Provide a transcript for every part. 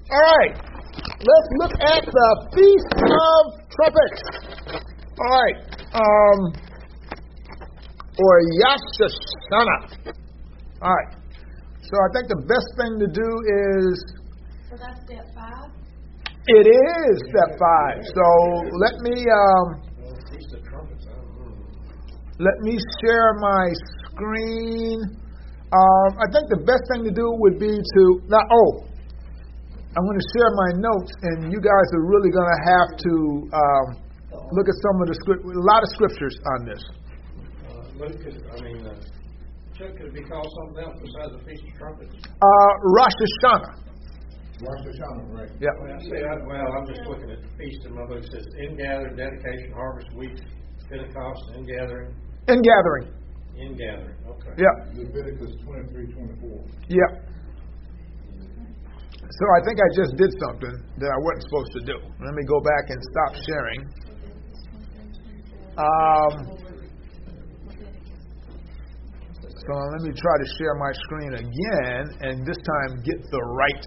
All right. Let's look at the Feast of Trumpets. All right. Or Rosh Hashanah. All right. So I think the best thing to do is... So that's step 5? It is step 5. So let me share my screen. I think the best thing to do would be to... I'm going to share my notes, and you guys are really going to have to look at some of the a lot of scriptures on this. Chuck, could it be called something else besides the Feast of Trumpets? Rosh Hashanah. Rosh Hashanah, right? Yeah. I'm just looking at the feast in my book. It says ingathering, dedication, harvest week, Pentecost, ingathering. Ingathering. Ingathering. Okay. Yeah. Leviticus 23:24. Yeah. So I think I just did something that I wasn't supposed to do. Let me go back and stop sharing. So let me try to share my screen again, and this time get the right.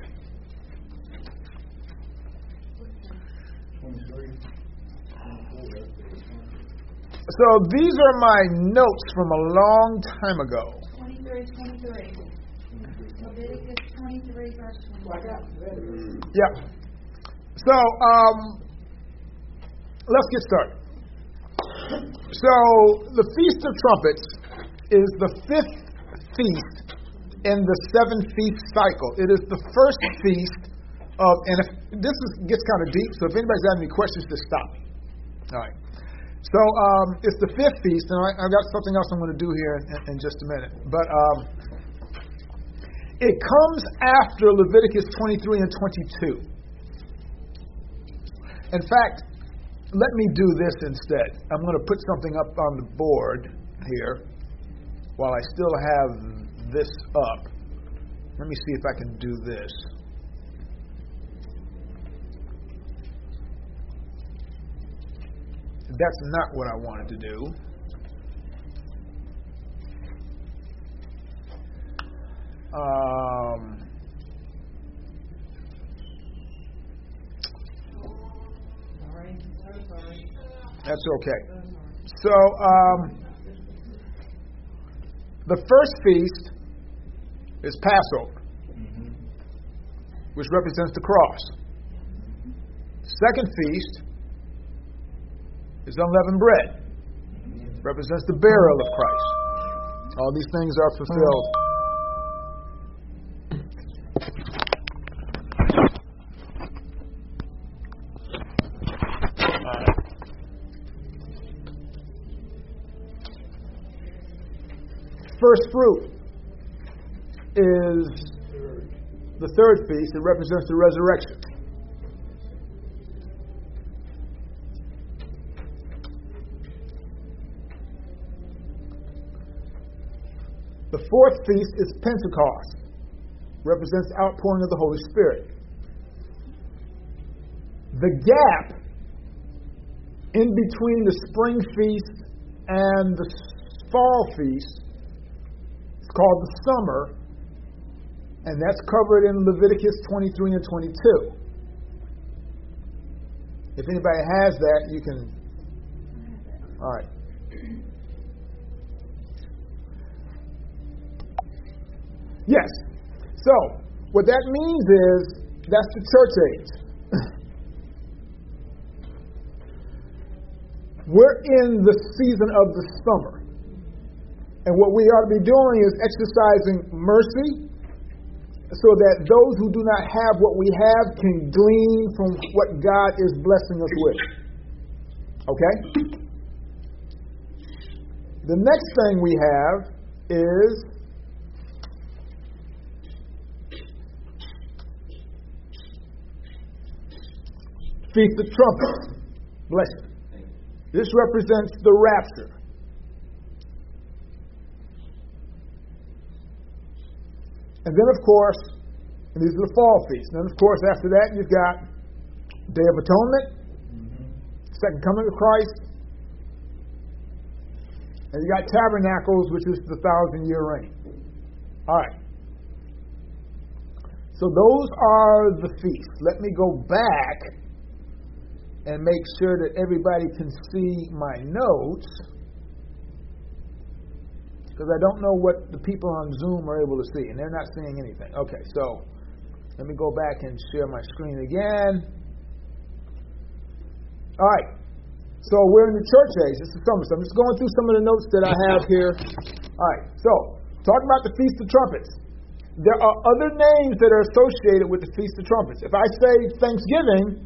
23:24. So these are my notes from a long time ago. 23. Leviticus 23, verse 20. Yeah. So let's get started. So the Feast of Trumpets is the 5th feast in the 7-feast cycle. It is the first feast of, and if this gets kind of deep, so if anybody's got any questions, just stop me. All right. So it's the 5th feast, and I've got something else I'm going to do here in just a minute. But it comes after Leviticus 23 and 22. In fact, let me do this instead. I'm going to put something up on the board here while I still have this up. Let me see if I can do this. That's not what I wanted to do. That's okay. So, the first feast is Passover, which represents the cross. Second feast is unleavened bread, represents the burial of Christ. All these things are fulfilled. First fruit is the third feast. It represents the resurrection. The fourth feast is Pentecost. Represents the outpouring of the Holy Spirit. The gap in between the spring feast and the fall feast is called the summer, and that's covered in Leviticus 23 and 22. If anybody has that, you can... All right. Yes. So, what that means is, that's the church age. We're in the season of the summer. And what we ought to be doing is exercising mercy so that those who do not have what we have can glean from what God is blessing us with. Okay? The next thing we have is Feast of Trumpets. Bless you. This represents the rapture. And then, of course, and these are the fall feasts. And then, of course, after that, you've got Day of Atonement, Second Coming of Christ, and you got Tabernacles, which is the 1,000-year reign. All right. So those are the feasts. Let me go back and make sure that everybody can see my notes, because I don't know what the people on Zoom are able to see, and they're not seeing anything. Okay, so let me go back and share my screen again. All right, so we're in the church age. This is summer, so I'm just going through some of the notes that I have here. All right, so talking about the Feast of Trumpets. There are other names that are associated with the Feast of Trumpets. If I say Thanksgiving,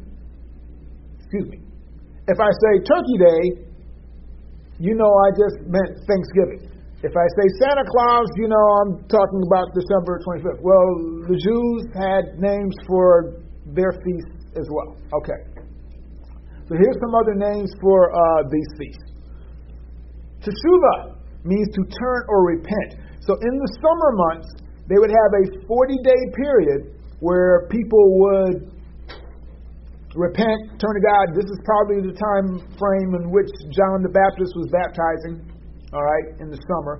if I say Turkey Day, you know I just meant Thanksgiving. If I say Santa Claus, you know I'm talking about December 25th. Well, the Jews had names for their feasts as well. Okay. So here's some other names for these feasts. Teshuvah means to turn or repent. So in the summer months, they would have a 40-day period where people would repent, turn to God. This is probably the time frame in which John the Baptist was baptizing, all right, in the summer.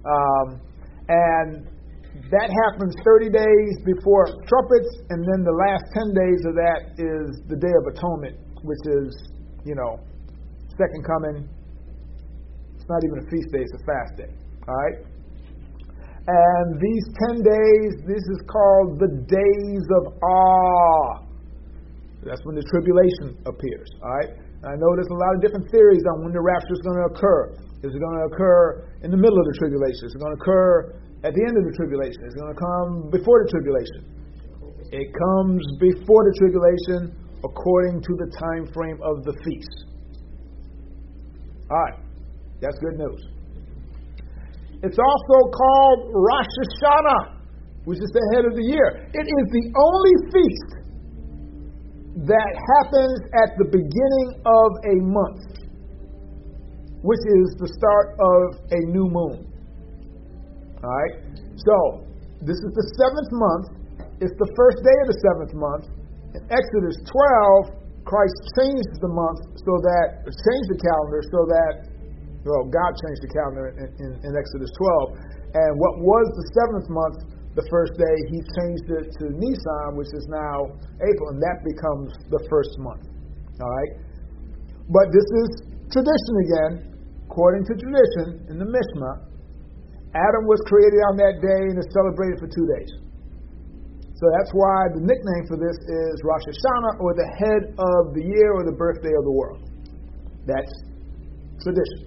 And that happens 30 days before trumpets, and then the last 10 days of that is the Day of Atonement, which is, second coming. It's not even a feast day, it's a fast day, all right? And these 10 days, this is called the days of awe. That's when the tribulation appears. All right. I know there's a lot of different theories on when the rapture is going to occur. Is it going to occur in the middle of the tribulation? Is it going to occur at the end of the tribulation? Is it going to come before the tribulation? It comes before the tribulation according to the time frame of the feast. All right. That's good news. It's also called Rosh Hashanah, which is the head of the year. It is the only feast that happens at the beginning of a month, which is the start of a new moon. All right? So, this is the 7th month. It's the first day of the 7th month. In Exodus 12, Christ changed the month changed the calendar so that God changed the calendar in Exodus 12. And what was the 7th month, the first day, he changed it to Nisan, which is now April, and that becomes the first month. All right? But this is tradition again. According to tradition, in the Mishnah, Adam was created on that day and is celebrated for 2 days. So that's why the nickname for this is Rosh Hashanah, or the head of the year, or the birthday of the world. That's tradition.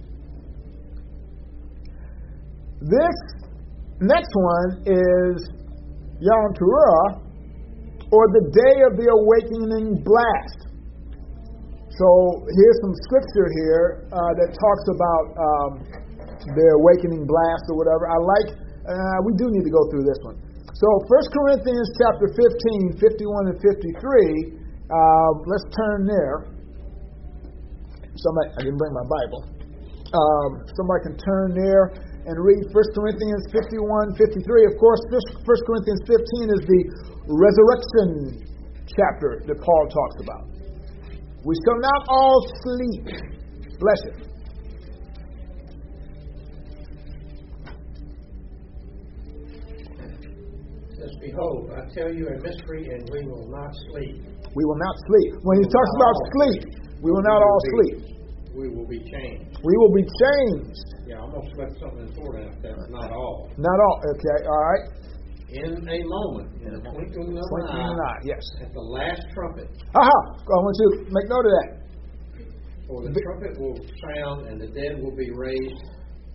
This next one is Yom Teruah, or the day of the awakening blast. So here's some scripture here that talks about the awakening blast or whatever. We do need to go through this one. So 1 Corinthians chapter 15, 51 and 53, let's turn there. I didn't bring my Bible. Somebody can turn there and read 1 Corinthians 51, 53. Of course, 1 Corinthians 15 is the resurrection chapter that Paul talks about. We shall not all sleep. Bless you. It says, behold, I tell you a mystery, and we will not sleep. We will not sleep. When he talks about sleep, we will not all sleep. We will be changed. We will be changed. Yeah, I almost left something important out there. Not all. Not all. Okay, all right. In a moment, in the twinkling of an eye, yes. at the last trumpet. I want you to make note of that. For the trumpet will sound, and the dead will be raised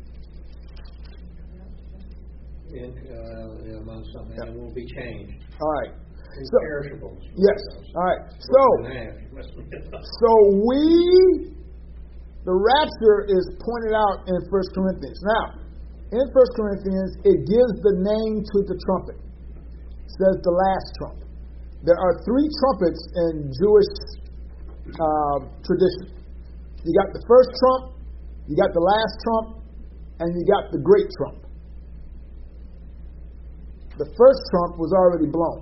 among something, and will be changed. All right. Imperishables. Yes. All right. The rapture is pointed out in 1 Corinthians. Now, in 1 Corinthians, it gives the name to the trumpet. It says the last trump. There are 3 trumpets in Jewish tradition. You got the first trump, you got the last trump, and you got the great trump. The first trump was already blown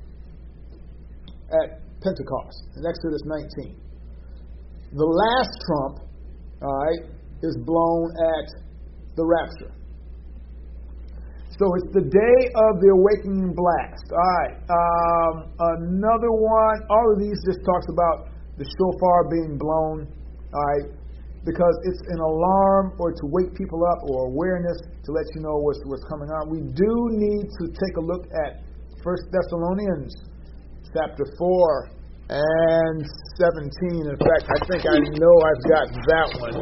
at Pentecost in Exodus 19. The last trump, all right, is blown at the rapture. So it's the day of the awakening blast. All right. Another one. All of these just talks about the shofar being blown. All right. Because it's an alarm or to wake people up or awareness to let you know what's coming on. We do need to take a look at 1 Thessalonians chapter 4 and 17. In fact, I think I know I've got that one.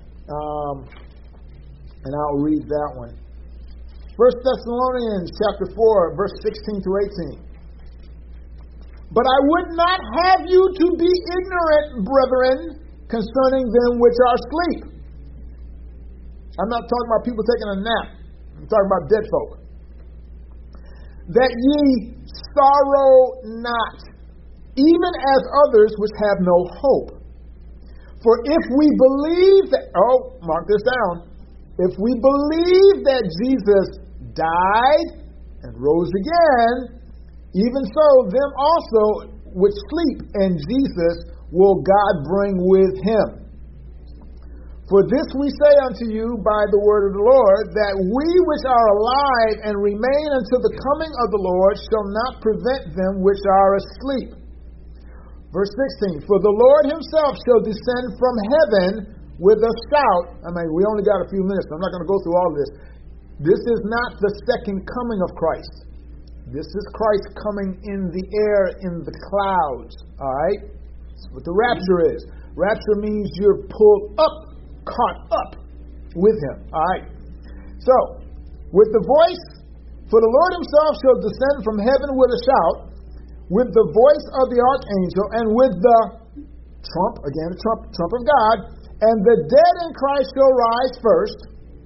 And I'll read that one. 1 Thessalonians chapter 4, verse 16 to 18. But I would not have you to be ignorant, brethren, concerning them which are asleep. I'm not talking about people taking a nap. I'm talking about dead folk. That ye sorrow not, even as others which have no hope. For if we believe that, mark this down, if we believe that Jesus died and rose again, even so them also which sleep in Jesus will God bring with him. For this we say unto you by the word of the Lord, that we which are alive and remain until the coming of the Lord shall not prevent them which are asleep. Verse 16, for the Lord himself shall descend from heaven with a shout. We only got a few minutes. I'm not going to go through all this. This is not the second coming of Christ. This is Christ coming in the air, in the clouds. All right? That's what the rapture is. Rapture means you're pulled up, caught up with him. All right? So, with the voice, for the Lord himself shall descend from heaven with a shout, with the voice of the archangel, and with the trump, again, the trump of God, and the dead in Christ shall rise first.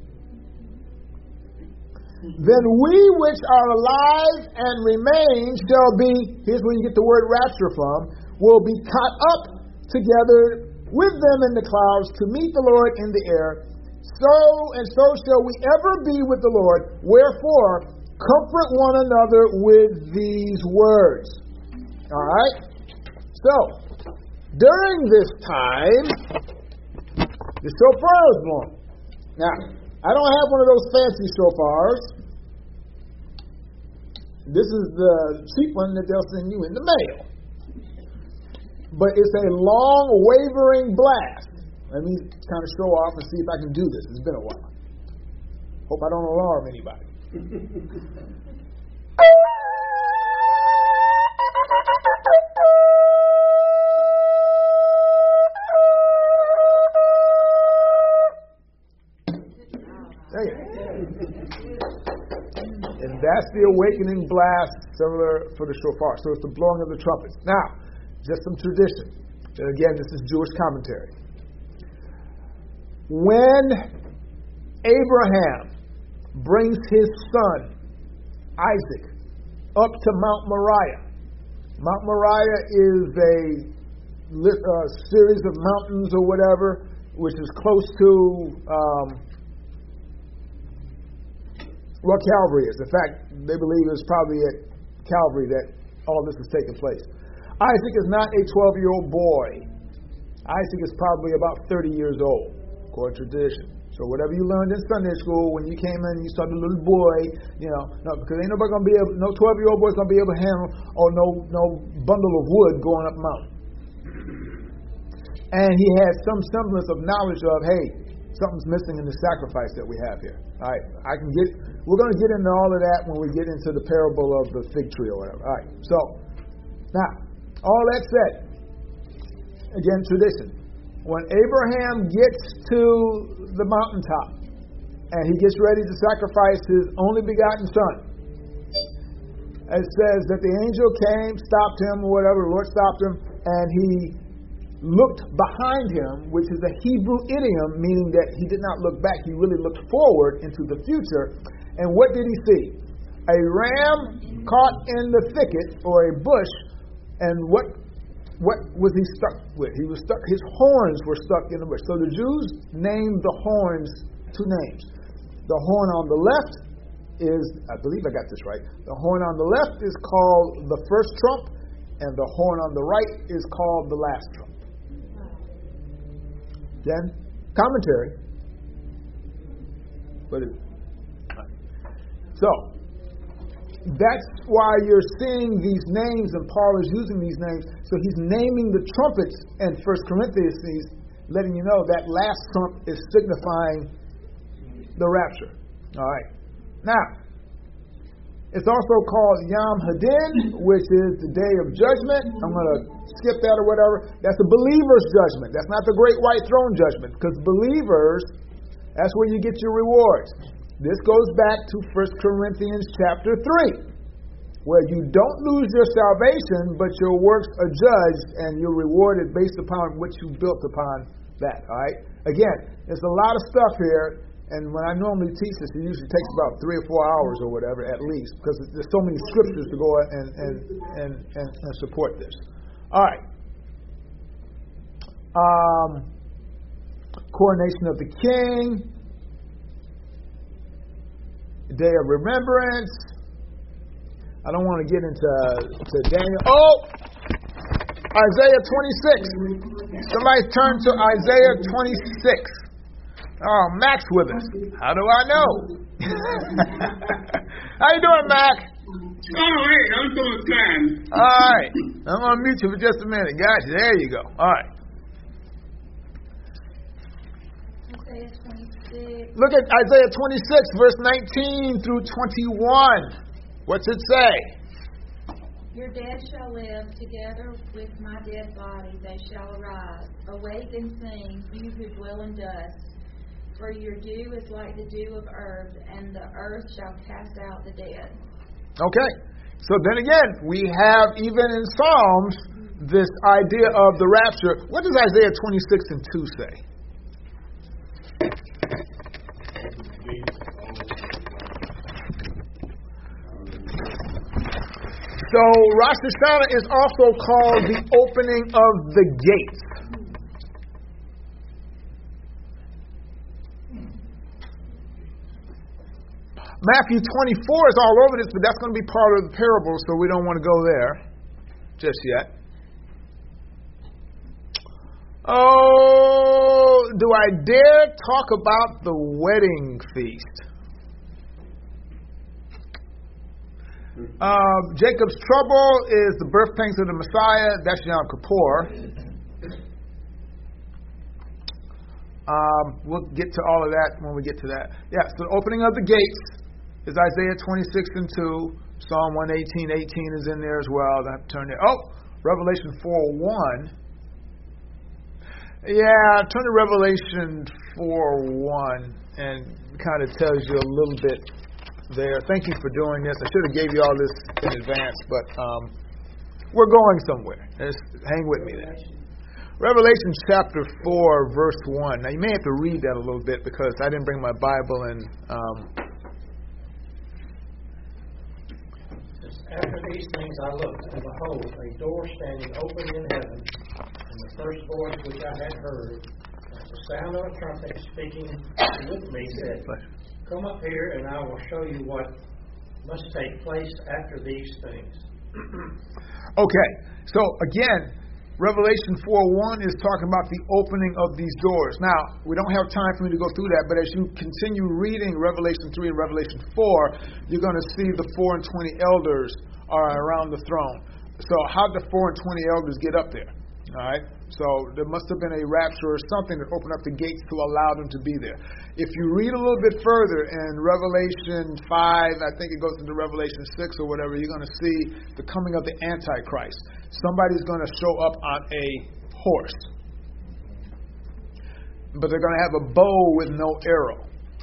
Then we which are alive and remain shall be, here's where you get the word rapture from, will be caught up together with them in the clouds to meet the Lord in the air. So shall we ever be with the Lord. Wherefore, comfort one another with these words. All right? So, during this time, the shofar is blown. Now, I don't have one of those fancy shofars. This is the cheap one that they'll send you in the mail. But it's a long, wavering blast. Let me kind of show off and see if I can do this. It's been a while. Hope I don't alarm anybody. And that's the awakening blast, similar for the shofar. So it's the blowing of the trumpets. Now, just some tradition. And again, this is Jewish commentary. When Abraham brings his son, Isaac, up to Mount Moriah. Mount Moriah is a series of mountains or whatever, which is close to what Calvary is. In fact, they believe it's probably at Calvary that all this is taking place. Isaac is not a 12-year-old boy. Isaac is probably about 30 years old, according to tradition. So whatever you learned in Sunday school when you came in, you saw the little boy, no, because ain't nobody gonna be able, no 12-year-old boy's gonna be able to handle, or no bundle of wood going up a mountain. And he had some semblance of knowledge of, hey, something's missing in the sacrifice that we have here. All right, we're going to get into all of that when we get into the parable of the fig tree or whatever. All right, so, now, all that said, again, tradition. When Abraham gets to the mountaintop and he gets ready to sacrifice his only begotten son, it says that the angel came, stopped him, or whatever, the Lord stopped him, and he looked behind him, which is a Hebrew idiom, meaning that he did not look back, he really looked forward into the future. And what did he see? A ram caught in the thicket, or a bush, and what was he stuck with? He was stuck, his horns were stuck in the bush. So the Jews named the horns two names. The horn on the left is, I believe I got this right, the horn on the left is called the first trump, and the horn on the right is called the last trump. Then, commentary. So, that's why you're seeing these names, and Paul is using these names. So he's naming the trumpets in 1 Corinthians. He's letting you know that last trump is signifying the rapture. All right. Now, it's also called Yom Hadin, which is the day of judgment. I'm going to skip that or whatever. That's a believer's judgment. That's not the great white throne judgment, because believers, that's where you get your rewards. This goes back to 1 Corinthians chapter 3, where you don't lose your salvation, but your works are judged, and you're rewarded based upon what you built upon that. All right? Again, there's a lot of stuff here, and when I normally teach this, it usually takes about 3 or 4 hours or whatever, at least, because there's so many scriptures to go and support this. All right. Coronation of the king. Day of remembrance. I don't want to get into Daniel. Oh! Isaiah 26. Somebody turn to Isaiah 26. Oh, Mac's with us. How do I know? How you doing, Mac? Oh, hey, I'm doing fine. All right. I'm going to mute you for just a minute. Gotcha. There you go. All right. Isaiah 26. Look at Isaiah 26, verse 19 through 21. What's it say? Your dead shall live together with my dead body. They shall arise. Awake and sing, you who dwell in dust. For your dew is like the dew of earth, and the earth shall cast out the dead. Okay. So then again, we have, even in Psalms, this idea of the rapture. What does Isaiah 26 and 2 say? So Rosh Hashanah is also called the opening of the gates. Matthew 24 is all over this, but that's going to be part of the parable, so we don't want to go there just yet. Oh, do I dare talk about the wedding feast? Jacob's trouble is the birth pangs of the Messiah. That's Yom Kippur. We'll get to all of that when we get to that. Yeah, so the opening of the gates is Isaiah 26 and 2. Psalm 118:18 is in there as well. I have to turn there. Oh, Revelation 4:1. Yeah, turn to Revelation 4:1 and kind of tells you a little bit there. Thank you for doing this. I should have gave you all this in advance, but we're going somewhere. Just hang with me there. Revelation chapter 4, verse 1. Now, you may have to read that a little bit because I didn't bring my Bible and... After these things I looked, and behold, a door standing open in heaven, and the first voice which I had heard, as the sound of a trumpet speaking with me, said, Come up here, and I will show you what must take place after these things. Okay, so again, Revelation 4:1 is talking about the opening of these doors. Now, we don't have time for me to go through that, but as you continue reading Revelation 3 and Revelation 4, you're going to see the 4 and 20 elders are around the throne. So how did the 4 and 20 elders get up there? All right? So there must have been a rapture or something that opened up the gates to allow them to be there. If you read a little bit further in Revelation 5, I think it goes into Revelation 6 or whatever, you're going to see the coming of the Antichrist. Somebody's going to show up on a horse. But they're going to have a bow with no arrow.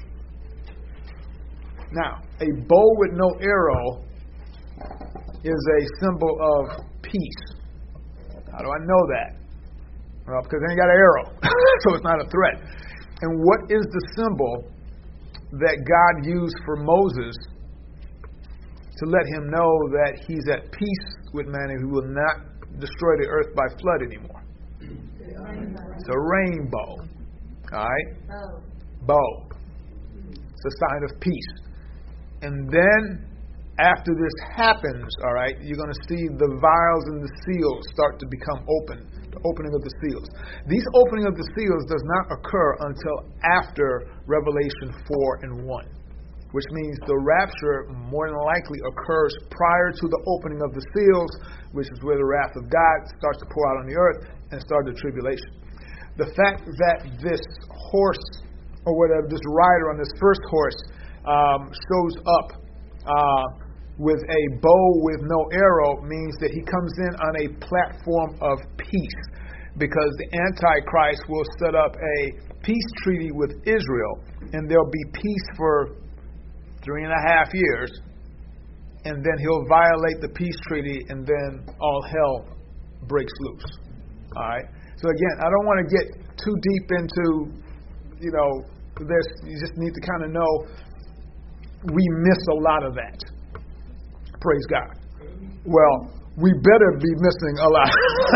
Now, a bow with no arrow is a symbol of peace. How do I know that? Well, because they ain't got an arrow, so it's not a threat. And what is the symbol that God used for Moses to let him know that he's at peace with man and he will not destroy the earth by flood anymore? It's a rainbow. All right? Bow. It's a sign of peace. And then, after this happens, all right, you're going to see the vials and the seals start to become open. The opening of the seals. These opening of the seals does not occur until after Revelation 4 and 1. which means the rapture more than likely occurs prior to the opening of the seals, which is where the wrath of God starts to pour out on the earth and start the tribulation. The fact that this horse, or whatever, this rider on this first horse shows up with a bow with no arrow means that he comes in on a platform of peace, because the Antichrist will set up a peace treaty with Israel, and there'll be peace for 3.5 years, and then he'll violate the peace treaty, and then all hell breaks loose. All right. So again, I don't want to get too deep into, this. You just need to kind of know we miss a lot of that. Praise God. Well, we better be missing a lot.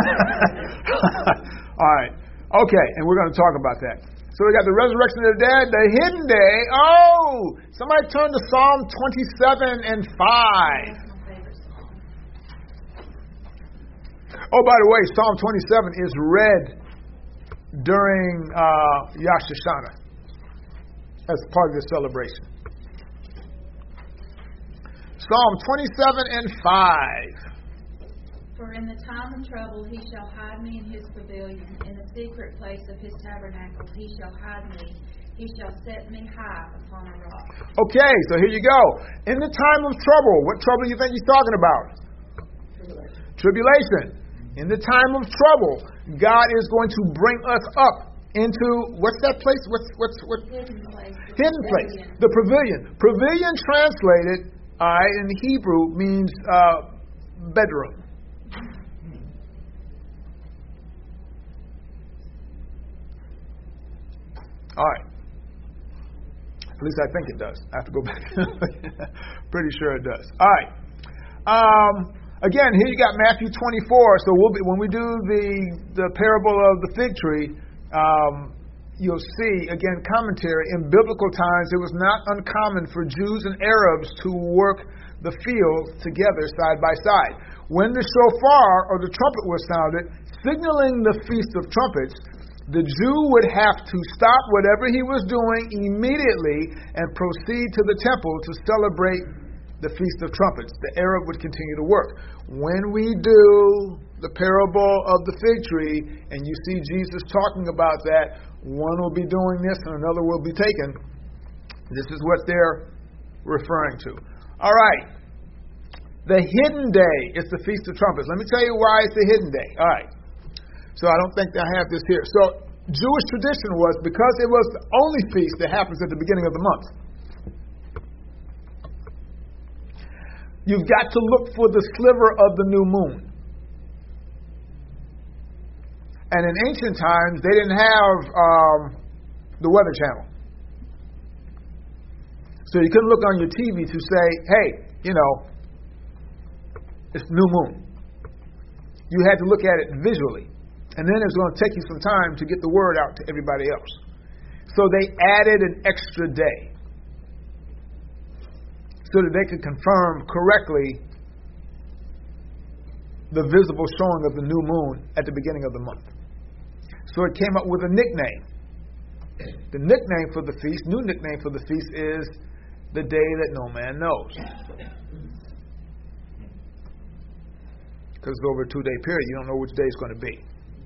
All right. Okay, and we're going to talk about that. So we got the resurrection of the dead, the hidden day. Oh, somebody turn to Psalm 27 and 5. Oh, by the way, Psalm 27 is read during Rosh Hashanah as part of the celebration. Psalm 27 and 5. For in the time of trouble he shall hide me in his pavilion. In the secret place of his tabernacle he shall hide me. He shall set me high upon a rock. Okay, so here you go. In the time of trouble. What trouble do you think he's talking about? Tribulation. In the time of trouble, God is going to bring us up into, what's that place? What? Hidden place. Hidden place. The pavilion. Pavilion translated in Hebrew means bedroom. All right. At least I think it does. I have to go back. Pretty sure it does. All right. Again, here you got Matthew 24. So when we do the parable of the fig tree, you'll see, again, commentary. In biblical times, it was not uncommon for Jews and Arabs to work the field together side by side. When the shofar or the trumpet was sounded, signaling the Feast of Trumpets, the Jew would have to stop whatever he was doing immediately and proceed to the temple to celebrate the Feast of Trumpets. The Arab would continue to work. When we do the parable of the fig tree and you see Jesus talking about that, one will be doing this and another will be taken. This is what they're referring to. All right. The hidden day is the Feast of Trumpets. Let me tell you why it's the hidden day. All right. So I don't think I have this here. So Jewish tradition was, because it was the only feast that happens at the beginning of the month, you've got to look for the sliver of the new moon. And in ancient times, they didn't have the Weather Channel. So you couldn't look on your TV to say, hey, it's new moon. You had to look at it visually. And then it's going to take you some time to get the word out to everybody else. So they added an extra day so that they could confirm correctly the visible showing of the new moon at the beginning of the month. So it came up with a nickname. The nickname for the feast, new nickname for the feast, is the day that no man knows. Because it's over a 2-day period. You don't know which day it's going to be.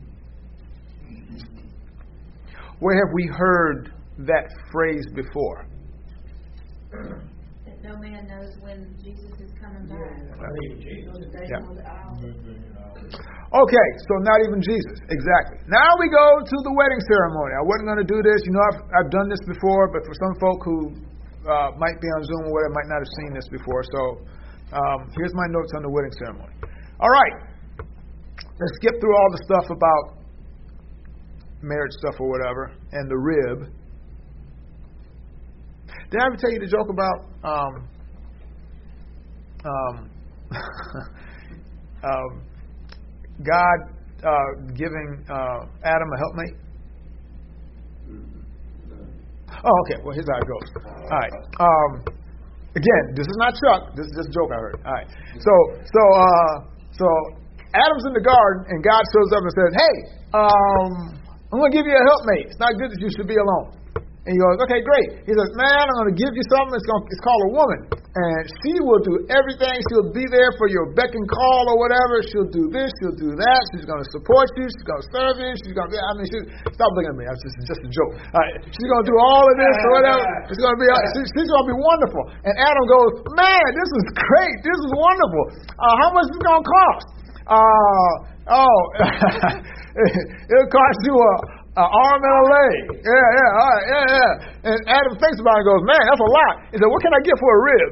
Where have we heard that phrase before? That no man knows when Jesus is coming back. Yeah. Okay, so not even Jesus. Exactly. Now we go to the wedding ceremony. I wasn't going to do this. I've done this before, but for some folk who might be on Zoom or whatever, might not have seen this before. So here's my notes on the wedding ceremony. All right. Let's skip through all the stuff about marriage stuff or whatever, and the rib. Did I ever tell you the joke about God giving Adam a helpmate? Oh, okay. Well, here's how it goes. All right. Again, this is not Chuck. This is just a joke I heard. All right. So Adam's in the garden, and God shows up and says, "Hey, I'm going to give you a helpmate. It's not good that you should be alone." And he goes, okay, great. He says, man, I'm going to give you something. It's called a woman. And she will do everything. She'll be there for your beck and call or whatever. She'll do this. She'll do that. She's going to support you. She's going to serve you. She's going to be, stop looking at me. That's just a joke. All right. She's going to do all of this or whatever. It's going to be, she's going to be wonderful. And Adam goes, man, this is great. This is wonderful. How much is it going to cost? It'll cost you an arm and a leg. Yeah, all right, yeah. And Adam thinks about it and goes, man, that's a lot. He said, what can I get for a rib?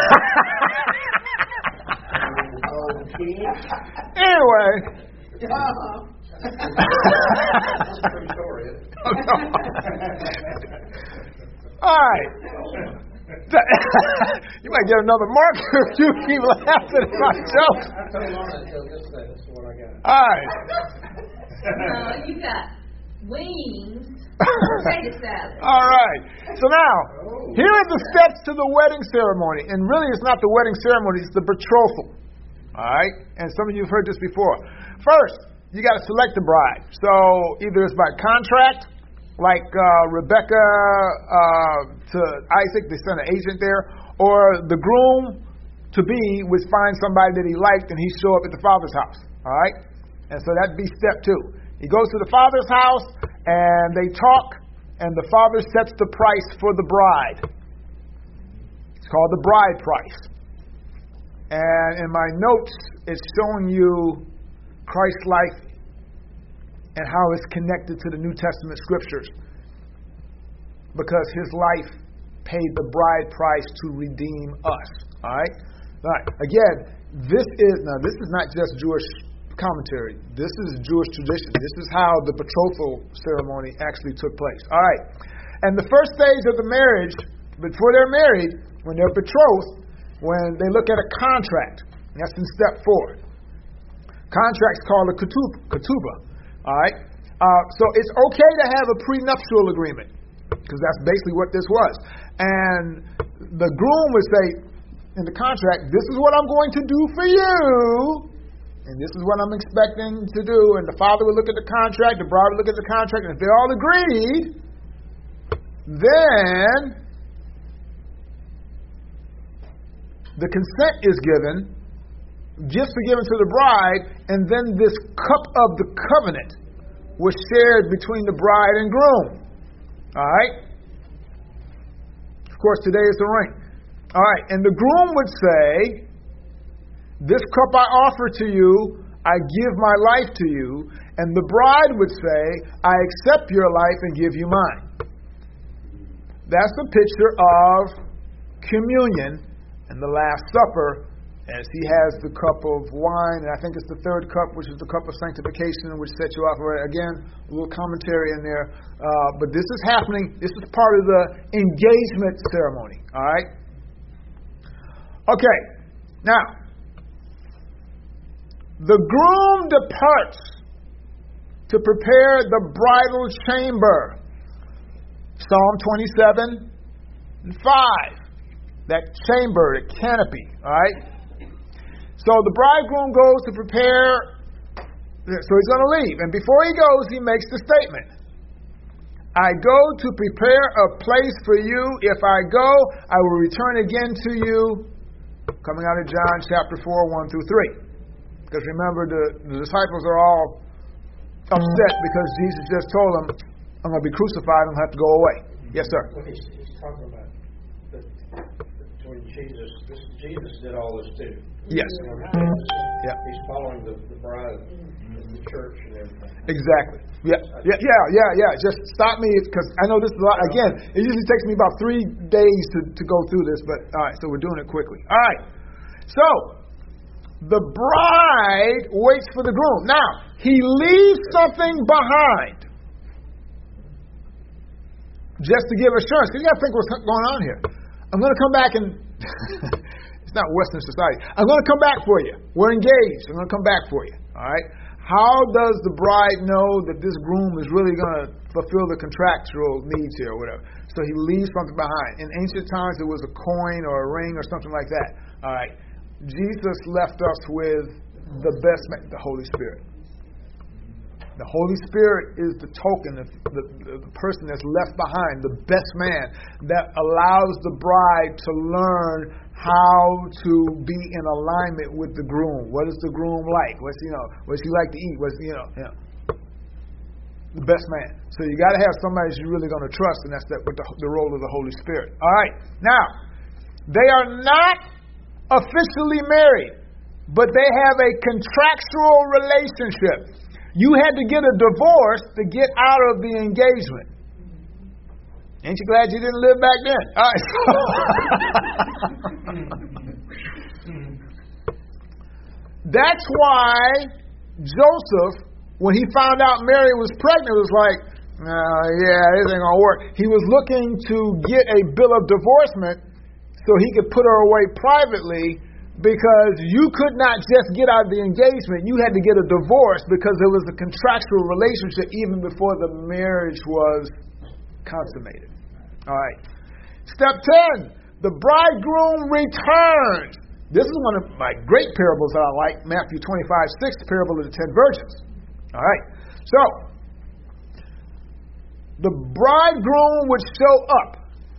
Anyway. All right. You might get another marker if you keep laughing at my jokes. I told Lorna to tell this thing. That's what I got. All right. You got wings, potato salad. All right. So now, here are the steps to the wedding ceremony. And really, it's not the wedding ceremony, it's the betrothal. All right? And some of you have heard this before. First, you got to select the bride. So either it's by contract, like Rebecca to Isaac, they sent an agent there, or the groom to be would find somebody that he liked and he'd show up at the father's house. All right? And so that'd be step 2. He goes to the father's house, and they talk, and the father sets the price for the bride. It's called the bride price. And in my notes, it's showing you Christ's life and how it's connected to the New Testament scriptures. Because his life paid the bride price to redeem us. All right? All right. Again, this is not just Jewish commentary. This is Jewish tradition. This is how the betrothal ceremony actually took place. All right. And the first stage of the marriage, before they're married, when they're betrothed, when they look at a contract, that's in step 4. Contract's called a ketubah. All right. So it's okay to have a prenuptial agreement, because that's basically what this was. And the groom would say in the contract, this is what I'm going to do for you. And this is what I'm expecting to do. And the father would look at the contract, the bride would look at the contract, and if they all agreed, then the consent is given, gifts are given to the bride, and then this cup of the covenant was shared between the bride and groom. All right? Of course, today is the ring. All right, and the groom would say, this cup I offer to you, I give my life to you. And the bride would say, I accept your life and give you mine. That's a picture of communion and the Last Supper, as he has the cup of wine, and I think it's the third cup, which is the cup of sanctification, which sets you off. Again, a little commentary in there. But this is happening. This is part of the engagement ceremony. All right? Okay. Now, the groom departs to prepare the bridal chamber. Psalm 27 and 5. That chamber, the canopy. All right? So the bridegroom goes to prepare. So he's going to leave. And before he goes, he makes the statement. I go to prepare a place for you. If I go, I will return again to you. Coming out of John chapter 4, 1 through 3. Because remember, the disciples are all upset because Jesus just told them, I'm going to be crucified and have to go away. Yes, sir. Well, he's talking about when Jesus did all this too. Yes. Yeah. He's following the bride and the church and everything. Exactly. Yeah. Just stop me, because I know this is a lot. Again, it usually takes me about 3 days to go through this, but all right, so we're doing it quickly. All right. So, the bride waits for the groom. Now, he leaves something behind. Just to give assurance. Because you got to think what's going on here. I'm going to come back and... it's not Western society. I'm going to come back for you. We're engaged. I'm going to come back for you. All right? How does the bride know that this groom is really going to fulfill the contractual needs here or whatever? So he leaves something behind. In ancient times, it was a coin or a ring or something like that. All right? Jesus left us with the best, the Holy Spirit. The Holy Spirit is the token, the person that's left behind, the best man that allows the bride to learn how to be in alignment with the groom. What is the groom like? What's he like to eat? The best man. So you got to have somebody you're really going to trust, and that's with the role of the Holy Spirit. All right. Now, they are not officially married, but they have a contractual relationship. You had to get a divorce to get out of the engagement. Ain't you glad you didn't live back then? All right. That's why Joseph, when he found out Mary was pregnant, was like, this ain't going to work. He was looking to get a bill of divorcement so he could put her away privately, because you could not just get out of the engagement. You had to get a divorce because there was a contractual relationship even before the marriage was consummated. All right. Step 10, the bridegroom returns. This is one of my great parables that I like, Matthew 25:6, the parable of the 10 virgins. All right. So, the bridegroom would show up.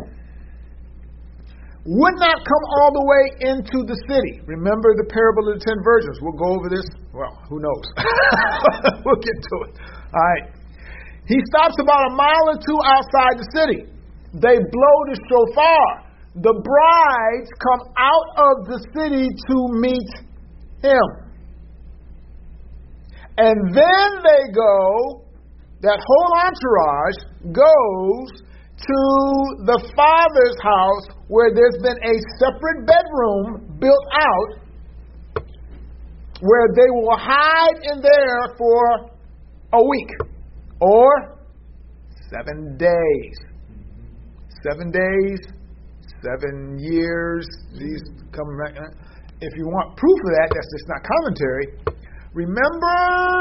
Would not come all the way into the city. Remember the parable of the 10 virgins. We'll go over this. Well, who knows? We'll get to it. All right. He stops about a mile or two outside the city. They blow the shofar. The brides come out of the city to meet him. And then they go, that whole entourage goes to the father's house, where there's been a separate bedroom built out, where they will hide in there for a week or 7 days. 7 days, 7 years. These come back. If you want proof of that, that's just not commentary. Remember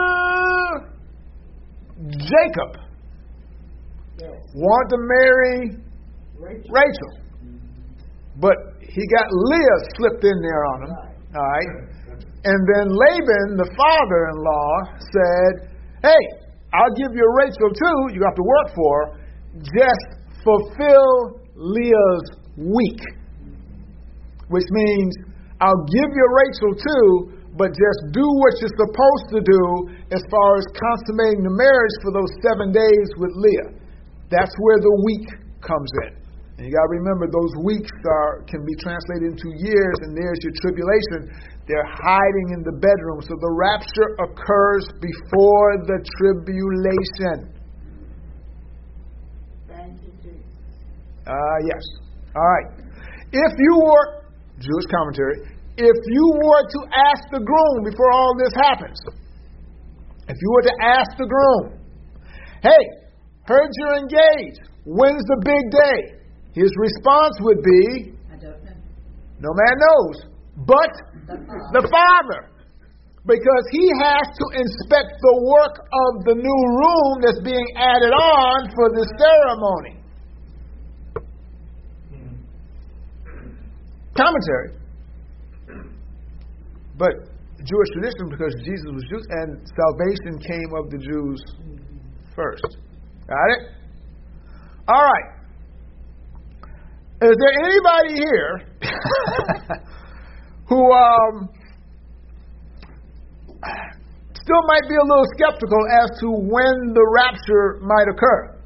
Jacob wanted to marry Rachel. But he got Leah slipped in there on him. All right. And then Laban, the father-in-law, said, hey, I'll give you Rachel too. You have to work for her. Just fulfill Leah's week. Which means, I'll give you Rachel too, but just do what you're supposed to do as far as consummating the marriage for those 7 days with Leah. That's where the week comes in. And you got to remember, those weeks can be translated into years, and there's your tribulation. They're hiding in the bedroom. So the rapture occurs before the tribulation. Yes. All right. If you were, Jewish commentary, if you were to ask the groom before all this happens, if you were to ask the groom, hey, heard you're engaged, when's the big day? His response would be, I don't know. No man knows, but the father. Because he has to inspect the work of the new room that's being added on for the ceremony. Commentary. But Jewish tradition, because Jesus was Jewish, and salvation came of the Jews first. Got it? All right. Is there anybody here who still might be a little skeptical as to when the rapture might occur?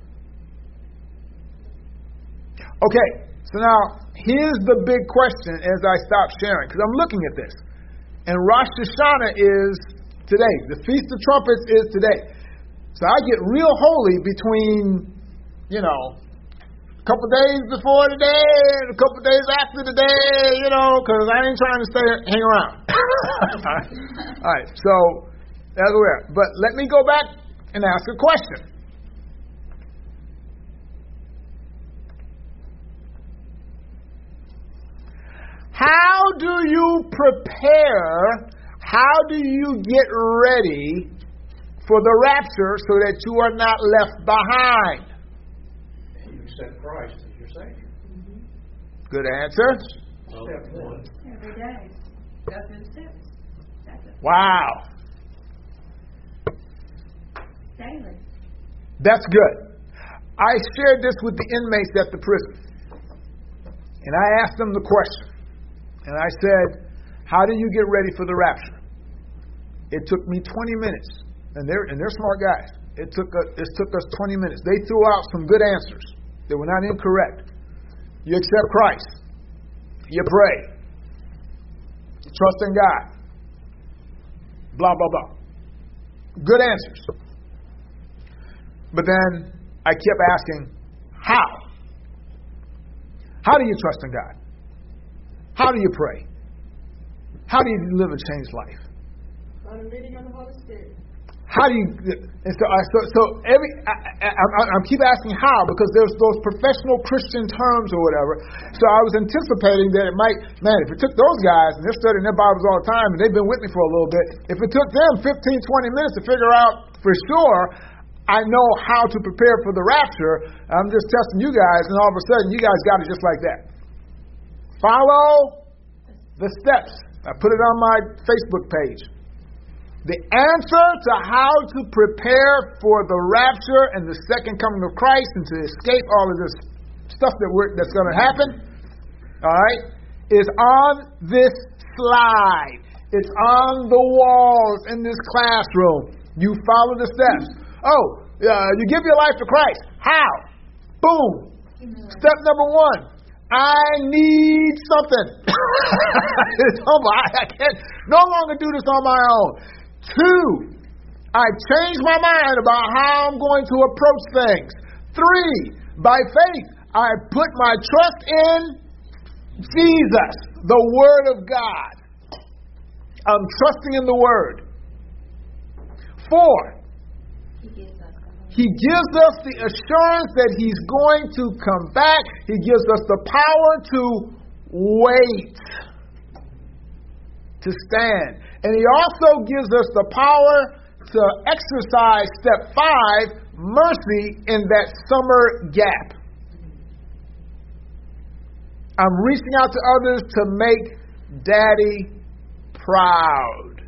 Okay, so now here's the big question as I stop sharing, because I'm looking at this. And Rosh Hashanah is today. The Feast of Trumpets is today. So I get real holy between, a couple days before the day and a couple days after the day, because I ain't trying to hang around. All right, so that's where. But let me go back and ask a question. How do you prepare? How do you get ready for the rapture so that you are not left behind? You accept Christ as your Savior. Good answer. Step one. Every day. Go through the steps. That's it. Wow. Daily. That's good. I shared this with the inmates at the prison. And I asked them the question. And I said, how do you get ready for the rapture? It took me 20 minutes. And they're smart guys. It took us 20 minutes. They threw out some good answers. They were not incorrect. You accept Christ. You pray. You trust in God. Blah, blah, blah. Good answers. But then I kept asking, how? How do you trust in God? How do you pray? How do you live a changed life? On a meeting on the Holy Spirit. How do you? And I keep asking how, because there's those professional Christian terms or whatever. So I was anticipating that it might, if it took those guys, and they're studying their Bibles all the time, and they've been with me for a little bit, if it took them 15, 20 minutes to figure out for sure, I know how to prepare for the rapture. I'm just testing you guys, and all of a sudden, you guys got it just like that. Follow the steps. I put it on my Facebook page. The answer to how to prepare for the rapture and the second coming of Christ and to escape all of this stuff that's going to happen, all right, is on this slide. It's on the walls in this classroom. You follow the steps. You give your life to Christ. How? Boom. Step number 1. I need something. I can't no longer do this on my own. 2, I changed my mind about how I'm going to approach things. 3, by faith, I put my trust in Jesus, the Word of God. I'm trusting in the Word. 4, He gives us the assurance that He's going to come back. He gives us the power to wait, to stand. And He also gives us the power to exercise step 5, mercy, in that summer gap. I'm reaching out to others to make Daddy proud.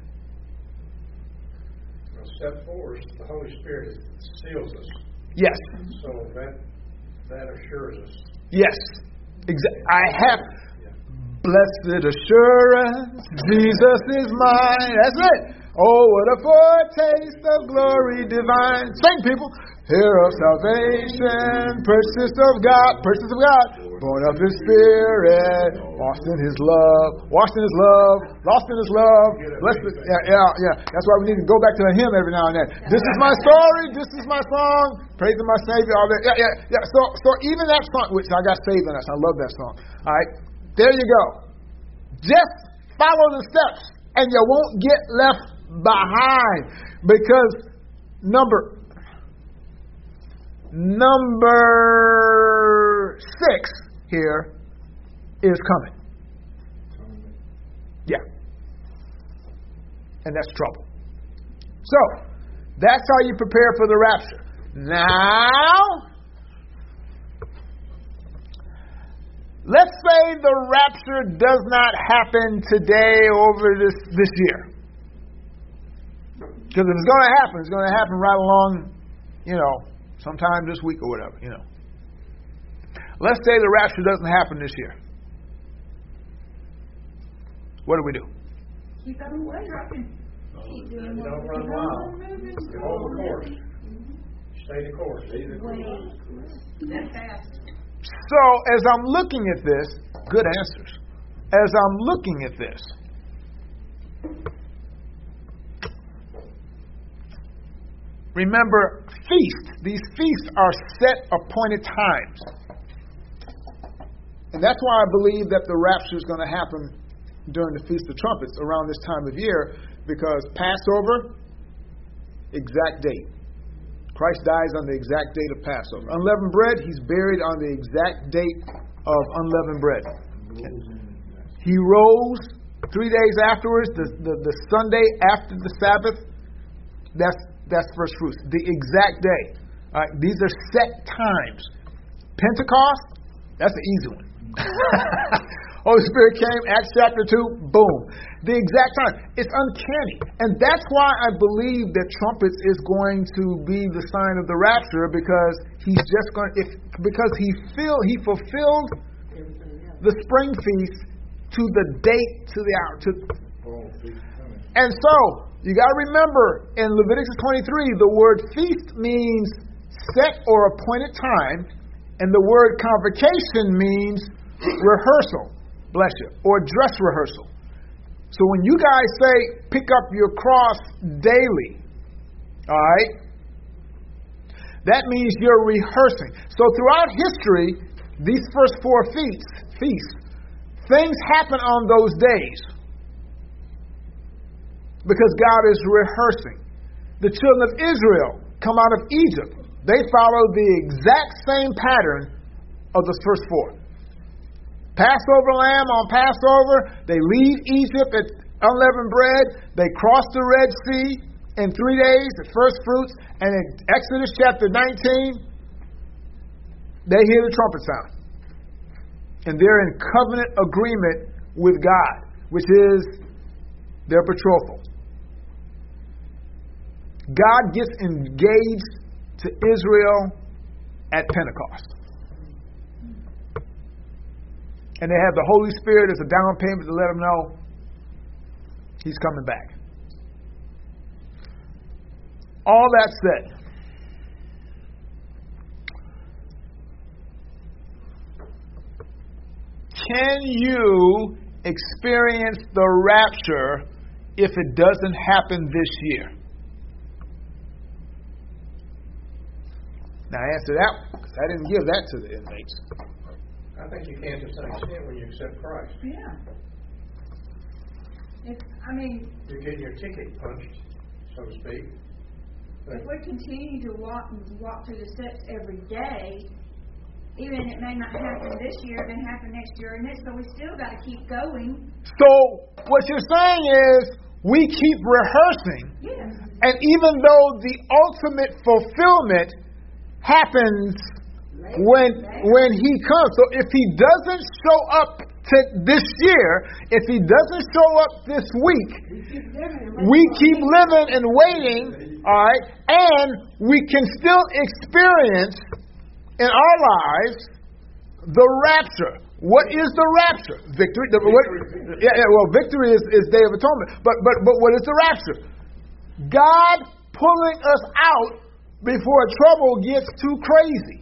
Step 4 is the Holy Spirit seals us. Yes. So that assures us. Yes. I have. Blessed assurance, Jesus is mine. That's it. Oh, what a foretaste of glory divine. Sing, people. Heir of salvation, purchased of God, born of His Spirit, washed in His love, lost in His love. Blessed. Yeah. That's why we need to go back to the hymn every now and then. This is my story. This is my song. Praising my Savior. All that. Yeah. So even that song, which I got saved on us. I love that song. All right. There you go. Just follow the steps and you won't get left behind. Because number 6 here is coming. Yeah. And that's trouble. So, that's how you prepare for the rapture. Now, let's say the rapture does not happen today over this year. Because if it's going to happen, it's going to happen right along, sometime this week or whatever, Let's say the rapture doesn't happen this year. What do we do? Keep on waiting. Don't run wild. Hold the course. Stay the course. That's fast. So, as I'm looking at this, good answers. As I'm looking at this, remember, feasts. These feasts are set appointed times. And that's why I believe that the rapture is going to happen during the Feast of Trumpets around this time of year, because Passover, exact date. Christ dies on the exact date of Passover. Unleavened bread, He's buried on the exact date of unleavened bread. He rose 3 days afterwards, the Sunday after the Sabbath. That's first fruits. The exact day. All right, these are set times. Pentecost, that's the easy one. Holy Spirit came, Acts chapter 2, boom. The exact time. It's uncanny. And that's why I believe that trumpets is going to be the sign of the rapture, because he's just going because he fulfilled the spring feast to the date, to the hour. And so, you got to remember, in Leviticus 23, the word feast means set or appointed time, and the word convocation means rehearsal, bless you, or dress rehearsal. So when you guys say, pick up your cross daily, all right, that means you're rehearsing. So throughout history, these first 4 feasts, things happen on those days because God is rehearsing. The children of Israel come out of Egypt. They follow the exact same pattern of the first 4. Passover lamb on Passover. They leave Egypt at unleavened bread. They cross the Red Sea in 3 days, the first fruits. And in Exodus chapter 19, they hear the trumpet sound. And they're in covenant agreement with God, which is their betrothal. God gets engaged to Israel at Pentecost. And they have the Holy Spirit as a down payment to let them know He's coming back. All that said, can you experience the rapture if it doesn't happen this year? Now answer that one, because I didn't give that to the inmates. I think you can to some extent when you accept Christ. Yeah. You're getting your ticket punched, so to speak. If we continue to walk through the steps every day, even it may not happen this year, it may happen next year or next, but we still got to keep going. So what you're saying is we keep rehearsing, Yes. and even though the ultimate fulfillment happens when He comes. So if He doesn't show up this year, if He doesn't show up this week, we keep living and waiting, all right, and we can still experience in our lives the rapture. What is the rapture? Victory. Victory is Day of Atonement. But what is the rapture? God pulling us out before trouble gets too crazy.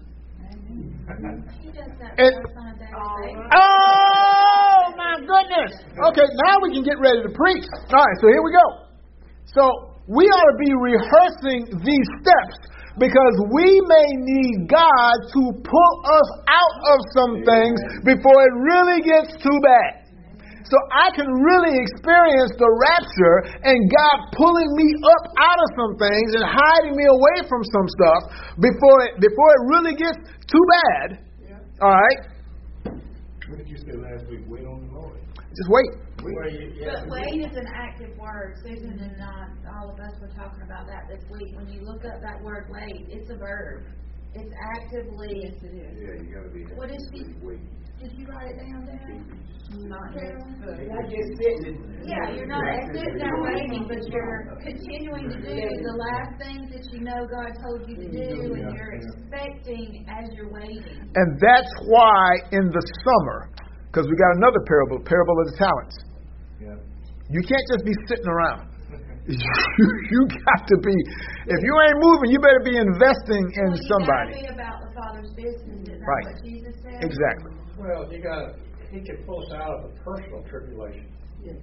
He does that And- for us on a daily basis. Oh my goodness! Okay, now we can get ready to preach. All right, so here we go. So we ought to be rehearsing these steps because we may need God to pull us out of some things before it really gets too bad. So I can really experience the rapture and God pulling me up out of some things and hiding me away from some stuff before it really gets too bad. Yeah. All right? What did you say last week? Wait on the Lord. Just wait. But wait is an active word. Susan and all of us were talking about that this week. When you look up that word wait, it's a verb. It's actively. Yes, it is. Yeah, you got to be. What is she? Wait. Did you write it down there? Not yet. Yeah, you're not sitting there waiting, but you're continuing to do the last things that you know God told you to do, and you're expecting as you're waiting. And that's why in the summer, because we got another parable of the talents. Yeah. You can't just be sitting around. You got to be, if you ain't moving, you better be investing in somebody. You got to be about the Father's business. Isn't that Right. what Jesus said? Exactly. Well, He can pull us out of the personal tribulation. Yes.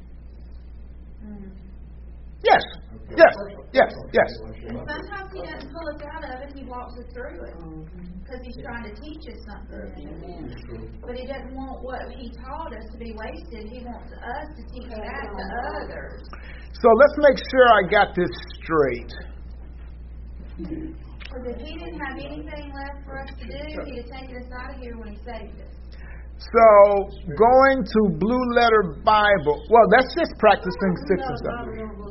Yes. Yes. Yes. Yes. And sometimes He doesn't pull us out of it, He walks us through it. Because He's trying to teach us something. But He doesn't want what He taught us to be wasted. He wants us to teach that to others. So let's make sure I got this straight. Because if He didn't have anything left for us to do, He'd have taken us out of here when He saved us. So going to Blue Letter Bible. Well, that's just practicing 6 and stuff.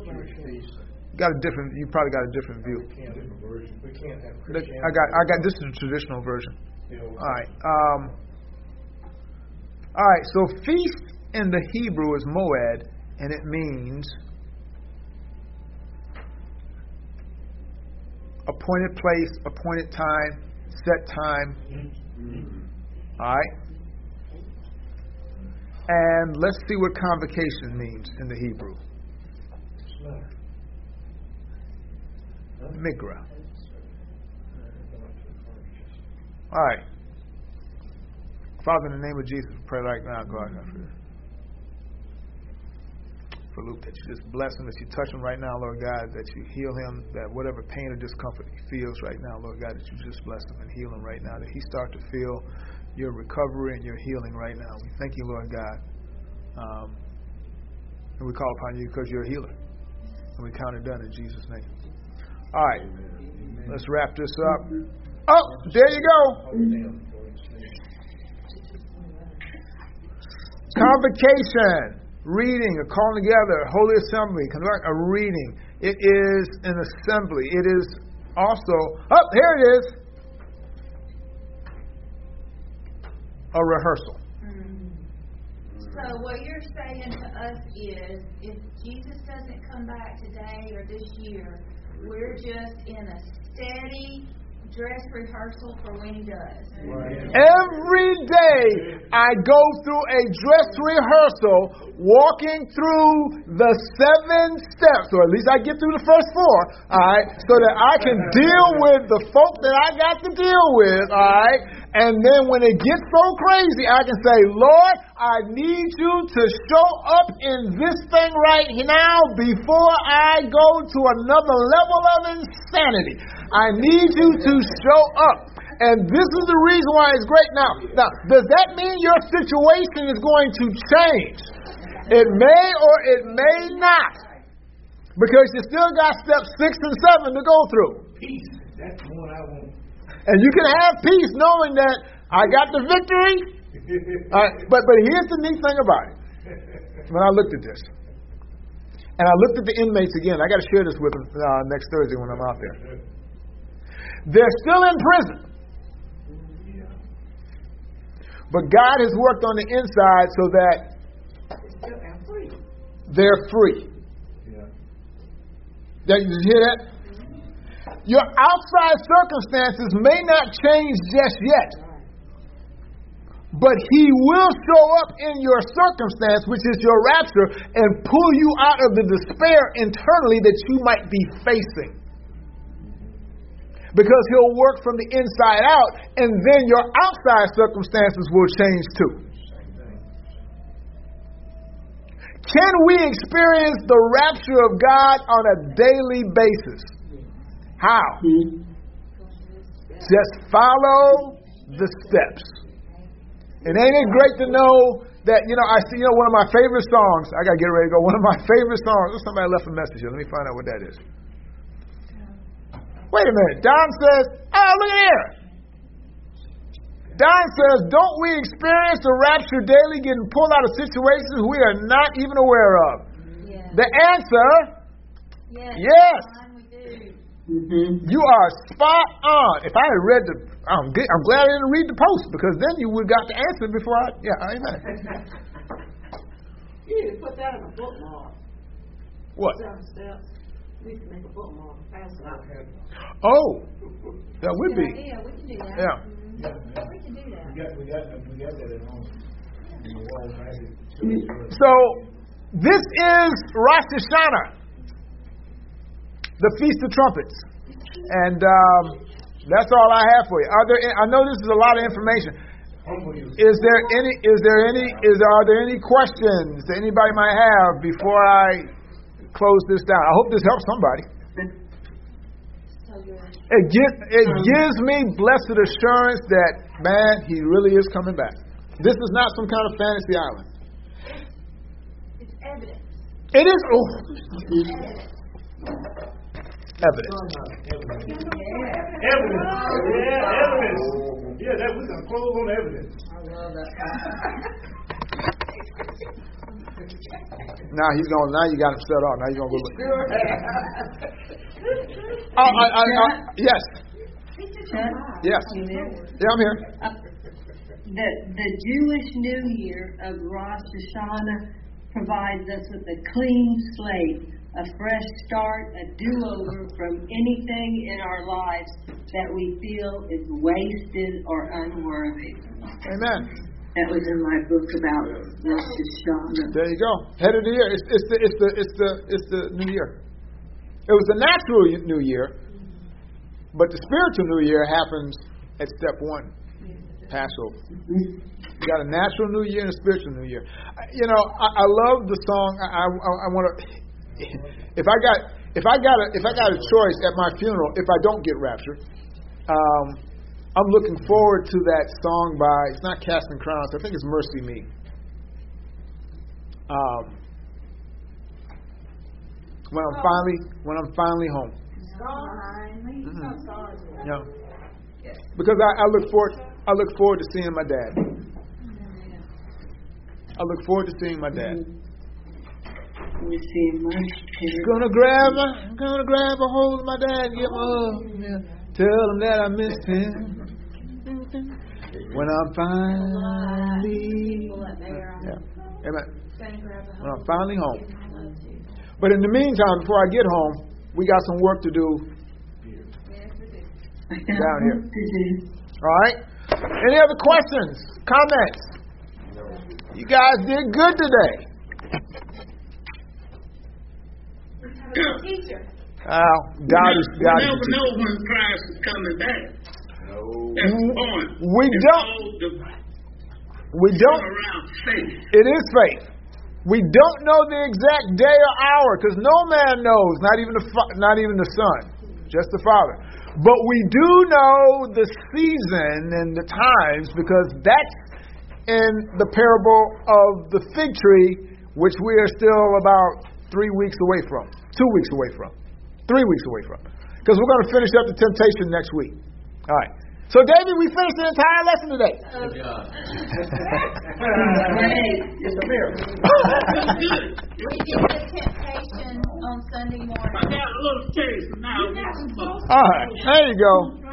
You probably got a different view. We can't have Look, Christianity. I got this is a traditional version. All right. All right, so feast in the Hebrew is moed, and it means appointed place, appointed time, set time. All right? And let's see what convocation means in the Hebrew. Migra. All right. Father, in the name of Jesus, we pray right now, God, for Luke, that you just bless him, that you touch him right now, Lord God, that you heal him, that whatever pain or discomfort he feels right now, Lord God, that you just bless him and heal him right now, that he start to feel your recovery and your healing right now. We thank you, Lord God. And we call upon you because you're a healer. And we count it done in Jesus' name. All right. Let's wrap this up. Oh, there you go. Convocation, reading, a calling together, holy assembly, conduct a reading. It is an assembly. It is also, here it is, a rehearsal. So what you're saying to us is, if Jesus doesn't come back today or this year, we're just in a steady dress rehearsal for when he does. Every day I go through a dress rehearsal, walking through the 7 steps, or at least I get through the first 4, all right, so that I can deal with the folk that I got to deal with, all right, and then when it gets so crazy, I can say, Lord, I need you to show up in this thing right now before I go to another level of insanity. I need you to show up. And this is the reason why it's great. Now, does that mean your situation is going to change? It may or it may not. Because you still got steps 6 and 7 to go through. Peace. That's one I want. And you can have peace knowing that I got the victory. But here's the neat thing about it. When I looked at this. And I looked at the inmates again. I got to share this with them next Thursday when I'm out there. They're still in prison. But God has worked on the inside so that they're free. Did you hear that? Your outside circumstances may not change just yet. But He will show up in your circumstance, which is your rapture, and pull you out of the despair internally that you might be facing. Because He'll work from the inside out, and then your outside circumstances will change too. Can we experience the rapture of God on a daily basis? How? Just follow the steps. And ain't it great to know that, I see, one of my favorite songs, I got to get ready to go, one of my favorite songs, somebody left a message here, let me find out what that is. Wait a minute. Don says, look at here. Don says, don't we experience the rapture daily, getting pulled out of situations we are not even aware of? Yeah. The answer, yes. We do. Mm-hmm. You are spot on. If I had read I'm glad I didn't read the post, because then you would have got the answer before amen. You need to put that in a bookmark. What? 7 steps. We can make a bookmark. Oh, that would be. Yeah, we can do that. Yeah. We can do that. We got that at home. So, this is Rosh Hashanah, the Feast of Trumpets, and that's all I have for you. I know this is a lot of information. Are there any questions that anybody might have before I close this down? I hope this helps somebody. It gives me blessed assurance that, man, He really is coming back. This is not some kind of fantasy island. It's evidence. It is. Evidence. Yeah, that we can close on evidence. I love that. Now you got him set off. Now you're going to go look. Yes. Yes. Yeah, I'm here. the Jewish New Year of Rosh Hashanah provides us with a clean slate, a fresh start, a do-over from anything in our lives that we feel is wasted or unworthy. Amen. That was in my book about Rosh Hashanah. There you go. Head of the year. It's the new year. It was the natural new year, but the spiritual new year happens at step one, Passover. You got a natural new year and a spiritual new year. I love the song. I want to. If I got a choice at my funeral, if I don't get raptured, I'm looking forward to that song by, it's not Casting Crowns, I think it's Mercy Me. When I'm finally home. Yeah. Because I look forward to seeing my dad. I look forward to seeing my dad. Gonna grab a hold of my dad and give him a hug. Yeah. Tell him that I missed him. When I'm finally, amen. When I'm finally home. But in the meantime, before I get home, we got some work to do down here. All right. Any other questions, comments? You guys did good today. Teacher. God is never know when Christ is coming back. That's the point. We don't. Around faith. It is faith. We don't know the exact day or hour because no man knows, not even the Son, just the Father. But we do know the season and the times because that's in the parable of the fig tree, which we are still about 3 weeks away from, 2 weeks away from, 3 weeks away from. Because we're going to finish up the temptation next week. All right. So, David, we finished the entire lesson today. Good job. It's a miracle. We did the temptation on Sunday morning. I got a little taste now. All right. There you go.